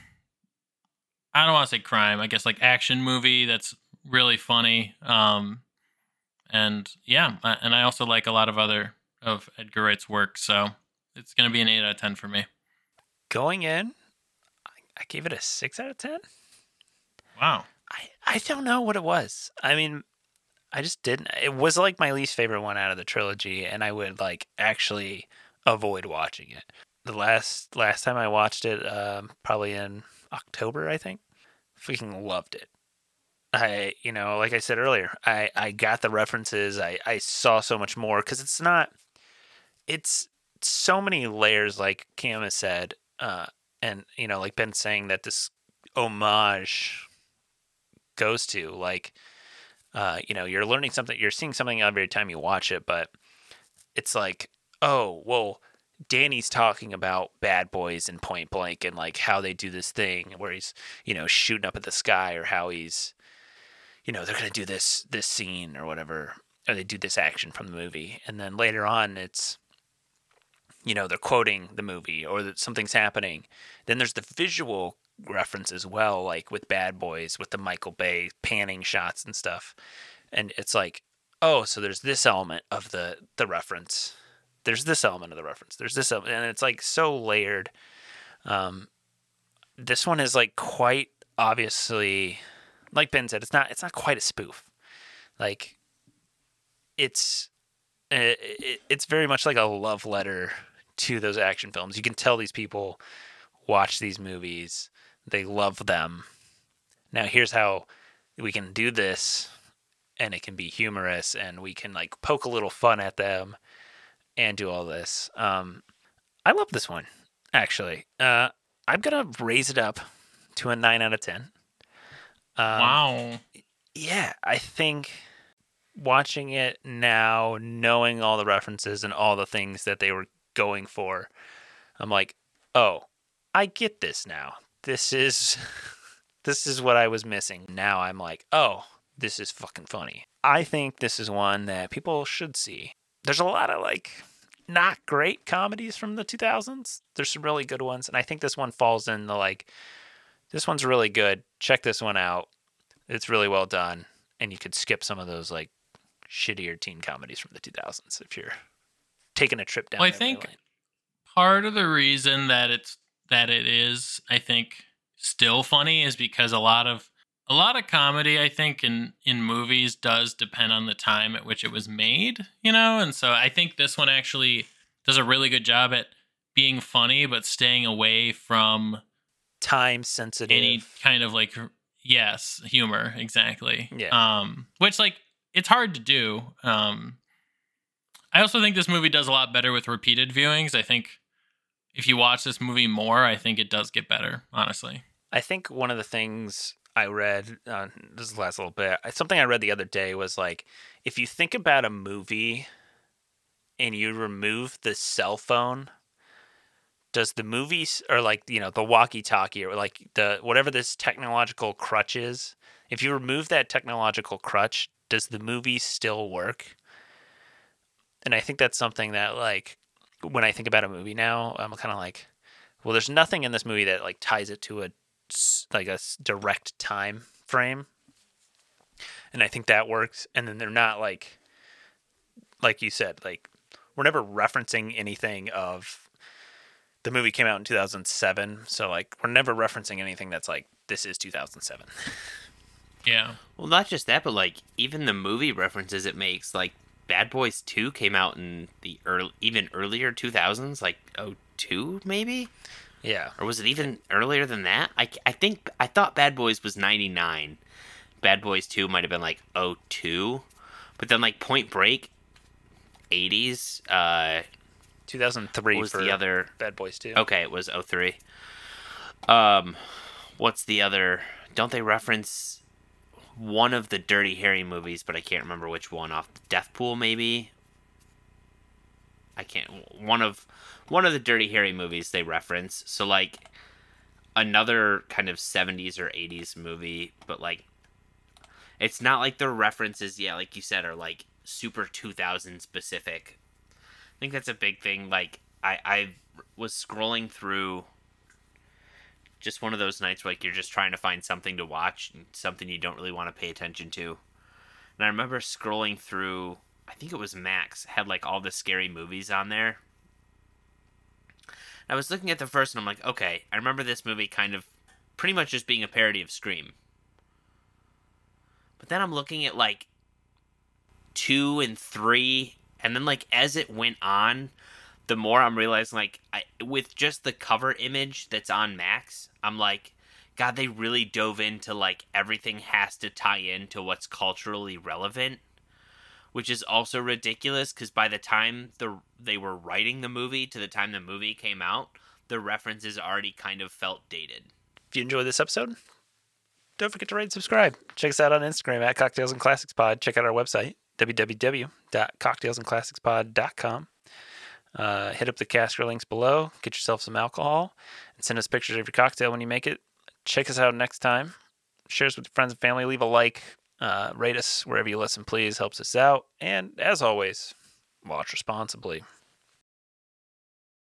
[SPEAKER 2] I don't want to say crime, I guess like action movie that's really funny. Um, and yeah, and I also like a lot of other of Edgar Wright's work, so it's going to be an eight out of ten for me.
[SPEAKER 1] Going in, I gave it a six out of ten.
[SPEAKER 2] Wow.
[SPEAKER 1] I, I don't know what it was. I mean, I just didn't. It was like my least favorite one out of the trilogy, and I would like actually avoid watching it. The last last time I watched it, um, probably in October, I think, freaking loved it. I, you know, like I said earlier, I, I got the references. I, I saw so much more because it's not, it's so many layers, like Cam has said, uh, and, you know, like Ben saying that this homage goes to, like, uh, you know, you're learning something, you're seeing something every time you watch it, but it's like, oh, well, Danny's talking about Bad Boys and Point Blank and like how they do this thing where he's, you know, shooting up at the sky, or how he's, you know, they're going to do this, this scene or whatever, or they do this action from the movie. And then later on it's, you know, they're quoting the movie or that something's happening. Then there's the visual reference as well, like with Bad Boys, with the Michael Bay panning shots and stuff. And it's like, oh, so there's this element of the, the reference. There's this element of the reference. There's this element. And it's like so layered. Um, this one is like quite obviously like Ben said, it's not it's not quite a spoof. Like, it's it, it's very much like a love letter to those action films. You can tell these people watch these movies, they love them. Now here's how we can do this, and it can be humorous, and we can like poke a little fun at them and do all this. Um, I love this one, actually. Uh, I'm gonna raise it up to a nine out of ten. Um,
[SPEAKER 2] Wow.
[SPEAKER 1] Yeah, I think watching it now, knowing all the references and all the things that they were going for, I'm like, oh, I get this now. This is this is what I was missing. Now I'm like, oh, this is fucking funny. I think this is one that people should see. There's a lot of like not great comedies from the two thousands. There's some really good ones, and I think this one falls in the like, this one's really good. Check this one out. It's really well done, and you could skip some of those like shittier teen comedies from the two thousands if you're taking a trip down.
[SPEAKER 2] Well, I
[SPEAKER 1] memory
[SPEAKER 2] think
[SPEAKER 1] lane.
[SPEAKER 2] part of the reason that it's that it is, I think, still funny is because a lot of a lot of comedy, I think, in in movies does depend on the time at which it was made, you know? And so I think this one actually does a really good job at being funny but staying away from
[SPEAKER 1] time sensitive.
[SPEAKER 2] any kind of like yes, humor, exactly.
[SPEAKER 1] Yeah.
[SPEAKER 2] Um which like it's hard to do. Um I also think this movie does a lot better with repeated viewings. I think if you watch this movie more, I think it does get better, honestly.
[SPEAKER 1] I think one of the things I read, uh, this is the last little bit, something I read the other day was like, if you think about a movie and you remove the cell phone, does the movie, or like, you know, the walkie-talkie, or like the, whatever this technological crutch is, if you remove that technological crutch, does the movie still work? And I think that's something that, like, when I think about a movie now, I'm kind of like, well, there's nothing in this movie that like ties it to a like a direct time frame, and I think that works. And then they're not like, like you said, like we're never referencing anything of the movie came out in two thousand seven, so like we're never referencing anything that's like this is two thousand seven.
[SPEAKER 2] Yeah.
[SPEAKER 3] Well, not just that, but like even the movie references it makes, like Bad Boys two came out in the early, even earlier two thousands, like oh two maybe?
[SPEAKER 1] Yeah.
[SPEAKER 3] Or was it even earlier than that? I, I think, I thought Bad Boys was ninety-nine. Bad Boys two might have been like oh two. But then like Point Break, eighties. Uh,
[SPEAKER 1] two thousand three
[SPEAKER 3] what was
[SPEAKER 1] for
[SPEAKER 3] the other?
[SPEAKER 1] Bad Boys two.
[SPEAKER 3] Okay, it was oh three. Um, what's the other? Don't they reference one of the Dirty Harry movies, but I can't remember which one. Off Death Pool, maybe. I can't. One of one of the Dirty Harry movies they reference. So like another kind of seventies or eighties movie, but like it's not like the references, yeah, like you said, are like super two thousand specific. I think that's a big thing. Like I I was scrolling through just one of those nights where like you're just trying to find something to watch, something you don't really want to pay attention to. And I remember scrolling through, I think it was Max, had like all the scary movies on there. And I was looking at the first and I'm like, okay, I remember this movie kind of pretty much just being a parody of Scream. But then I'm looking at like two and three, and then like as it went on, the more I'm realizing, like, I, with just the cover image that's on Max, I'm like, God, they really dove into, like, everything has to tie into what's culturally relevant, which is also ridiculous, because by the time the they were writing the movie to the time the movie came out, the references already kind of felt dated.
[SPEAKER 1] If you enjoyed this episode, don't forget to rate and subscribe. Check us out on Instagram at Cocktails and Classics Pod. Check out our website, w w w dot cocktails and classics pod dot com. Uh, hit up the caster links below, get yourself some alcohol, and send us pictures of your cocktail when you make it. Check us out next time. Share us with your friends and family. Leave a like. Uh, rate us wherever you listen, please. Helps us out. And as always, watch responsibly.